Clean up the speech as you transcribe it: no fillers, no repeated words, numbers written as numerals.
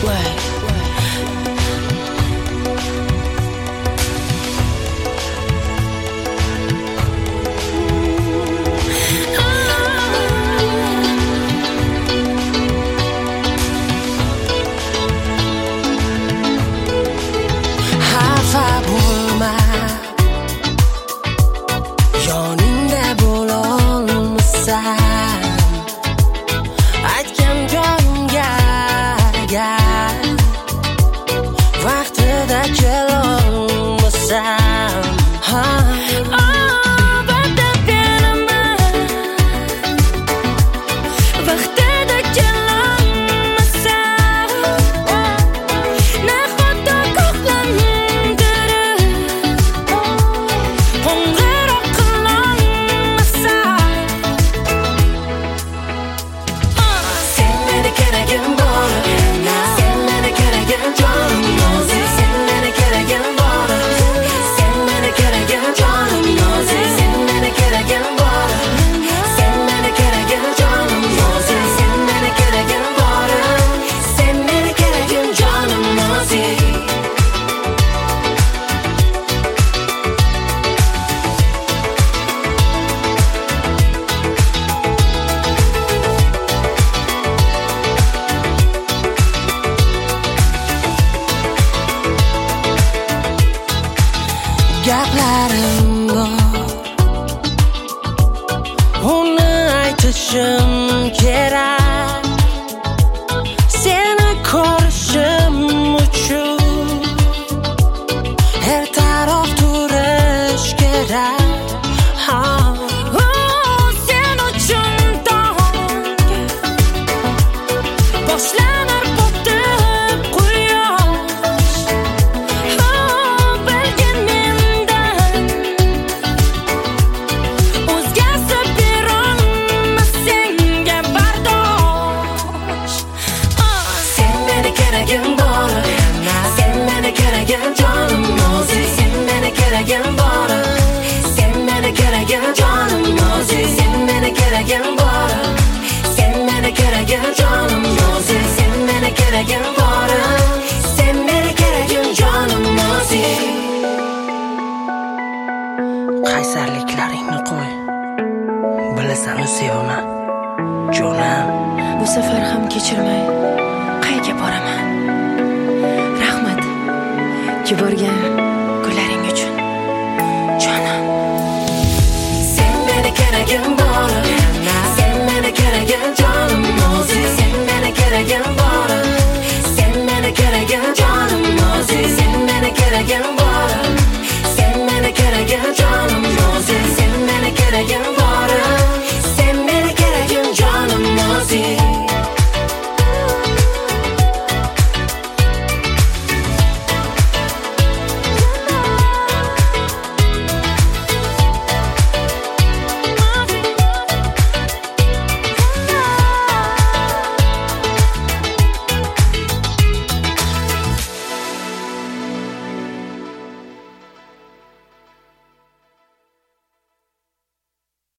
Gaplarim bor, uni aytishim kerak. Seni ko'rishim uchun ertaroq turish kerak. Sen uchun tongga boshlanar botib quyosh. Bilgin mendan o'zgasi berolmas senga bardosh. Sen meni keragim bor, sen meni keragim jonim o'zing. Sen meni keragim bor, sen meni keragim jonim o'zing. Sen meni keragim bor, sen meni keragim jonim o'zing. Sen meni keragim bor, sen meni keragim jonim o'zing. Qaysarliklaringni qo'y, bilasan sevaman jonim. Bu safar ham kechirmay qayga boraman. Rahmat ki borgan